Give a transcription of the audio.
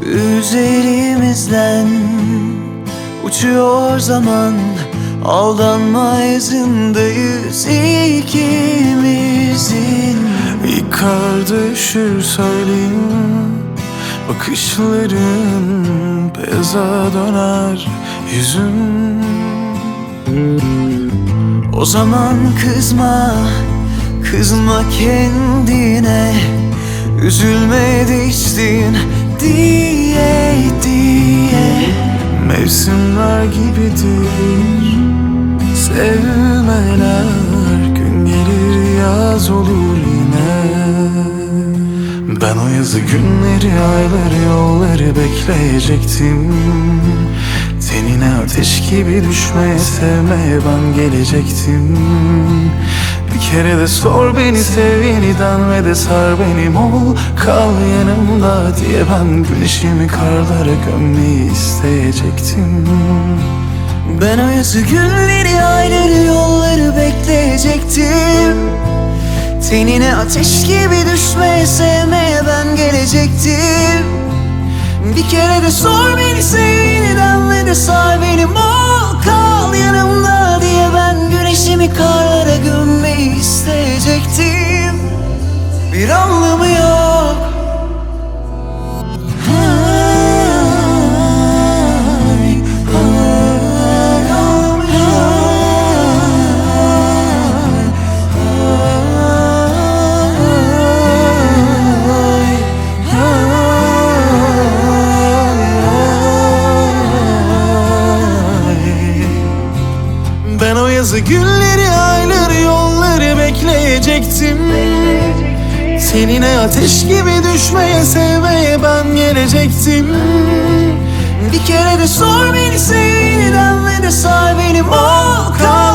Üzerimizden uçuyor zaman, aldanma izindeyiz ikimizin. Yıkar düşür söyleyeyim, bakışların beyaza döner yüzün. O zaman kızma, kızma kendine, üzülme değiştin diye diye. Mevsimler gibidir sevmeler, gün gelir yaz olur yine. Ben o yazı günleri, ayları, yolları bekleyecektim. Tenine ateş gibi düşmeye, sevmeye ben gelecektim. Bir kere de sor beni, sev yeniden ve de sar benim ol, kal yanımda diye ben güneşimi karlara gömmeyi isteyecektim. Ben o yazı günleri, ayları, yolları bekleyecektim. Tenine ateş gibi düşmeye, sevmeye ben gelecektim. Bir kere de sor beni, sev yeniden ve de sar benim ol, kal yanımda diye ben güneşimi karlara gömmeyi isteyecektim. Bir anlamı yok. Ben o yazı günleri, ayları, yolları bekleyecektim. Seninle ateş gibi düşmeye, sevmeye ben gelecektim. Bir kere de sor beni, sev yeniden ve de sar benim ol, kal